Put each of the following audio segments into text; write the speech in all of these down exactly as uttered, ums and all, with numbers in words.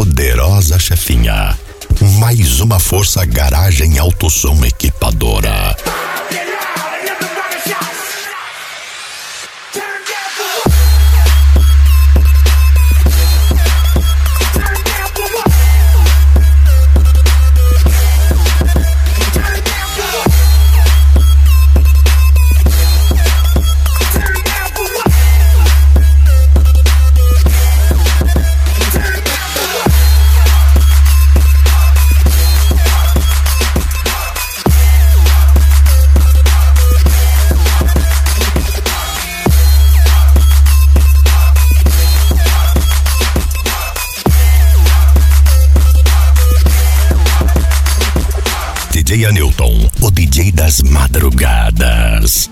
Poderosa chefinha. Mais uma força Garagem Autosom Equipadora. D J Anilton, o D J das madrugadas.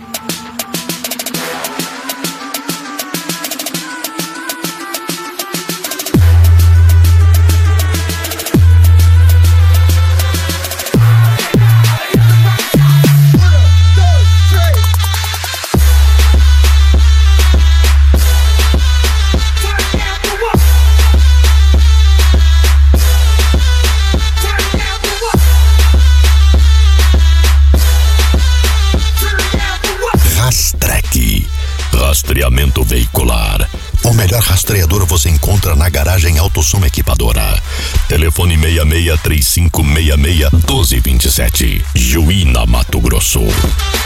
Rastreque, rastreamento veicular. O melhor rastreador você encontra na Garagem Autosom Equipadora. Telefone seis seis três cinco seis seis um dois dois sete, Juína, Mato Grosso.